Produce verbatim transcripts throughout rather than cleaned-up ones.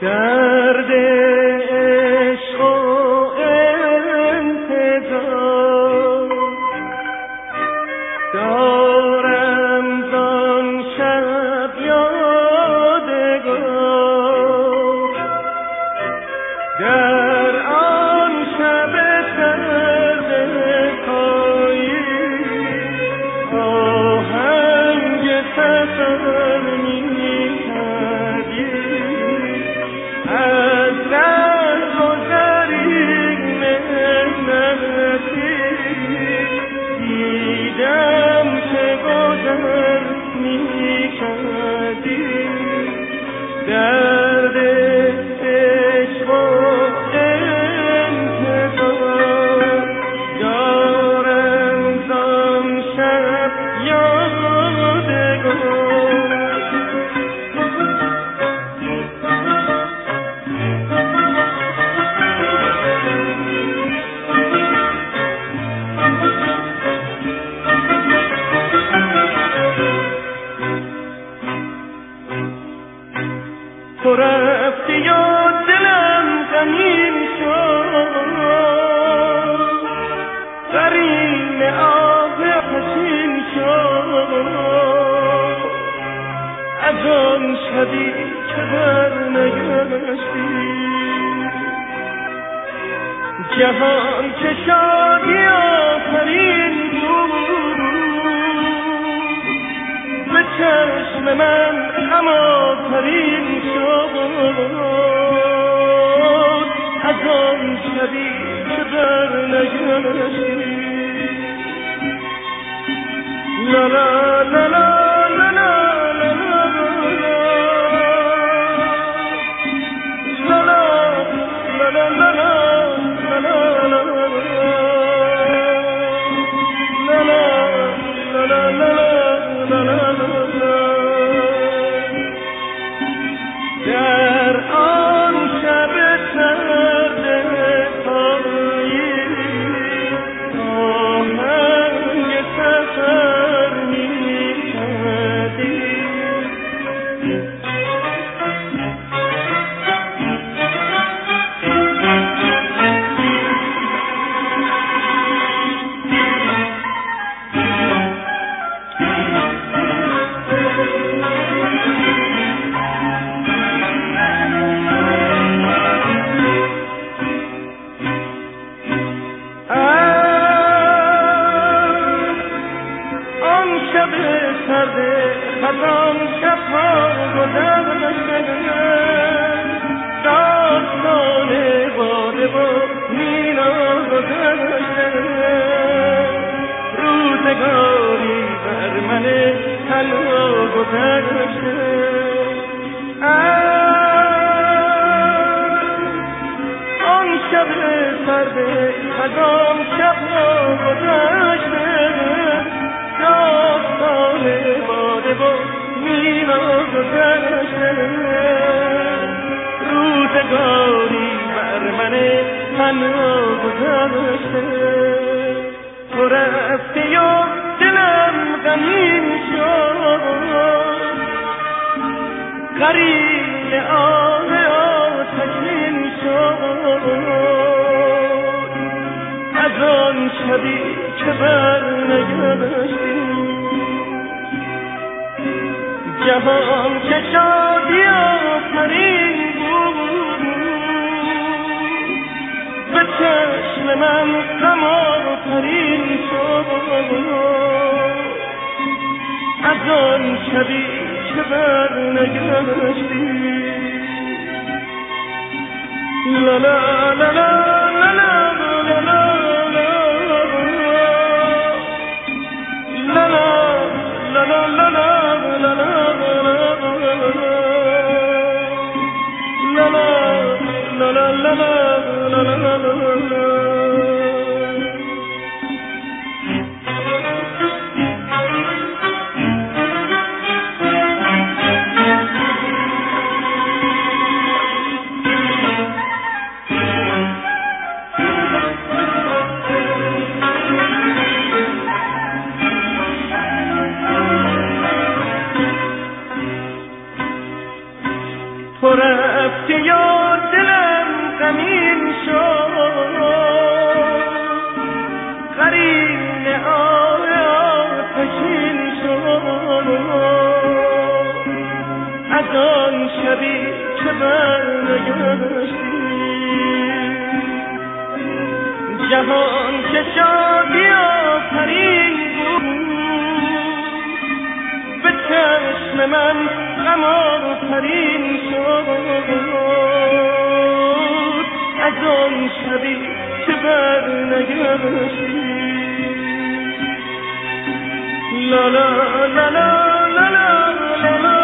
درد عشق و انتظار دارم زان شب یادگار، در آن شب سرد پاییز آهنگ سفر می‌کردی، از در گذری نعمتی دیدم که گذر می‌کردی، درد عشق و انتظار دارم زان شب یادگار. تو رفتی و دلم غمین شد، غریم آه حزین شد، از آن شبی که بر نگشتی جهان که شادی آفرین بود، به چشم من غم آفرین شد، از آن شبی که بر نگشتی. لا لا لا لا لا لا در آن شب سرد پاییز آهنگ سفر می‌کردی. خزان شب‌ها گذشته، داستان باده و مینا گذشته، روزگاری بر من تنها گذشته. آن شب سرد خزان شب‌ها گذشته، داستان باده و مینا گذشته، روزگاری بر من تنها گذشته. تو رفتی و دلم غمین شد، غریب آه آتشین شد، از آن شبی که بر نگشتی جهان که شادی آفرین بود، به چشم من غم آفرین شد، از آن شبی که بر نگشتی. لا لا لا لا لا لا تو رفتی و شبی که برنگشتی جهان که شادی آفرین بود به چشم من غم آفرین شد از آن شبی که برنگشتی لا لا لا لا لا لا لا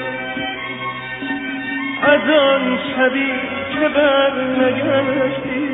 از آن شبی که برنگشتی